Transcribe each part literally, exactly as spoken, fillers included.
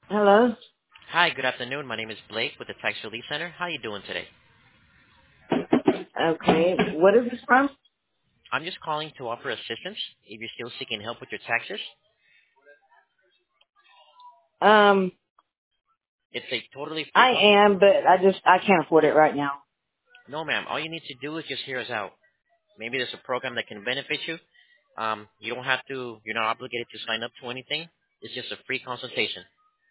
Hello? Hi, good afternoon. My name is Blake with the Tax Relief Center. How are you doing today? Okay. What is this from? I'm just calling to offer assistance if you're still seeking help with your taxes. Um, It's a totally free I consult. am, but I just, I can't afford it right now. No, ma'am. All you need to do is just hear us out. Maybe there's a program that can benefit you. Um, you don't have to, you're not obligated to sign up to anything. It's just a free consultation.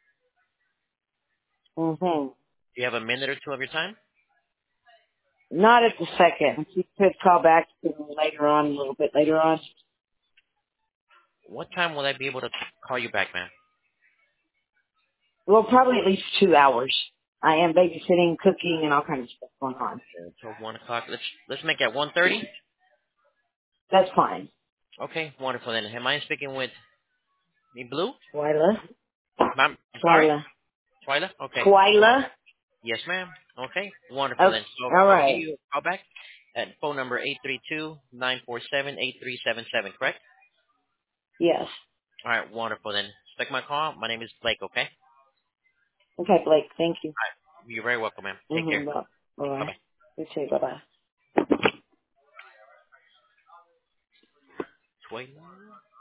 hmm Do you have a minute or two of your time? Not at the second. If you could call back to me later on, a little bit later on. What time will I be able to call you back, ma'am? Well, probably at least two hours. I am babysitting, cooking, and all kinds of stuff going on. Until one o'clock. Let's let's make it one thirty. That's fine. Okay, wonderful. Then, am I speaking with me, Blue? Twyla? Ma'am, I'm sorry, Twyla. Twyla. Okay. Twyla? Yes, ma'am. Okay, wonderful Oh, then. So all I'll give right. you a call back at phone number eight three two, nine four seven, eight three seven seven, correct? Yes. All right, wonderful then. Expect my call. My name is Blake, okay? Okay, Blake, thank you. You're very welcome, ma'am. Take care. Mm-hmm. Bye-bye. Bye-bye. You too, bye-bye. Twenty.